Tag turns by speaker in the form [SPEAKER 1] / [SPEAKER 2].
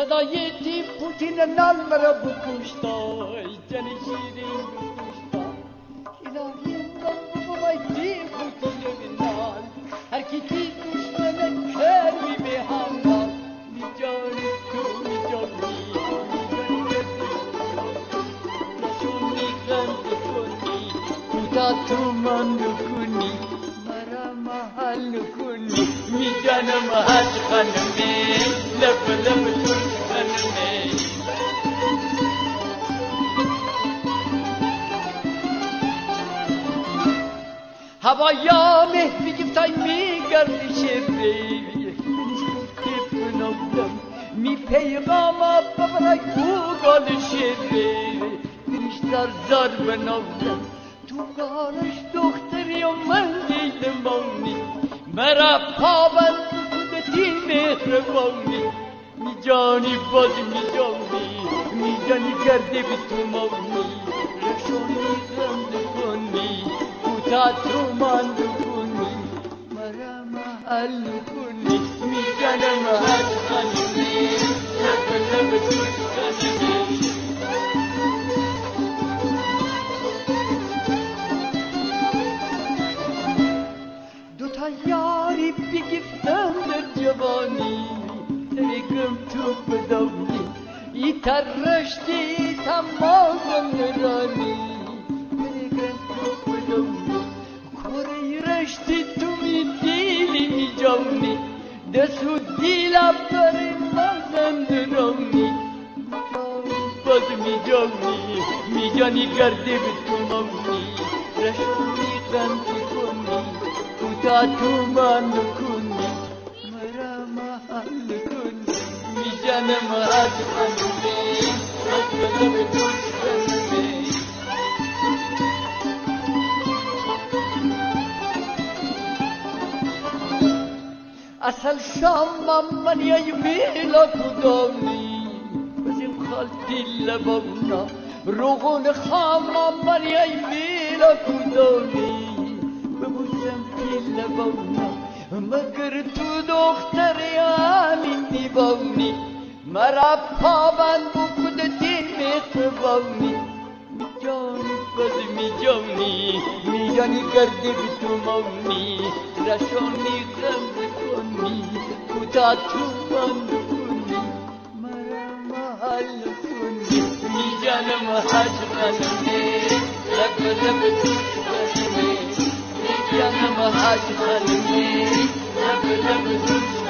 [SPEAKER 1] صدای تی پوتین نان مرا بکشتای جن شیرین بکشتای الهی نان بابای تی پوتین نان هر کی تی دشمن کروی به همراه می جانی تو می جانی نشون می غند کنی کوتا تو من کنی مرا محل کنی می جانم حج خانمه لب لب تو خانمه هوایامه میگفتای میگردی شبری منش گفته بنابدم می پیغاما ببرای بوگال شبری منش زر بنابدم تو گالش دختری و من دیدمانی مرا پابند بودتی مهربانی می جانی باز می جانی کرده به تو مانی رشونی غمد کنی کوتا تو من کنی مرا محل کنی می جانم حج خانمی لب لب توش خانمی دوتا یاری بگفتم در جوانی درگم تو بدونی ای ترشتی تمام نرانی درگم تو بدونی کوری رشتی تو می دیلی می جونی دستو دیلم داری مازم درونی باز می جونی می جانی گرده به تو مونی رشونی غمتی کنی کوتا تو من کنی مرا محل کنی می جانم حج خانمه رب لب توش خانمه اصل شام من یای میلا کدامی بزیم خالتی لبونا روغون خام من یای میلا کدامی ببوسم تی لبونا مگر تو دختری همین دیوانی مرا پابند بکدتی مهربانی می جانی باز می جانی گرده بی تو مونی رشانی غمد کنی کوتا تو من کنی مرا محل کنی می جانم حج خانمه لب لب توش خانمه می جانم حج خانمه لب لب توش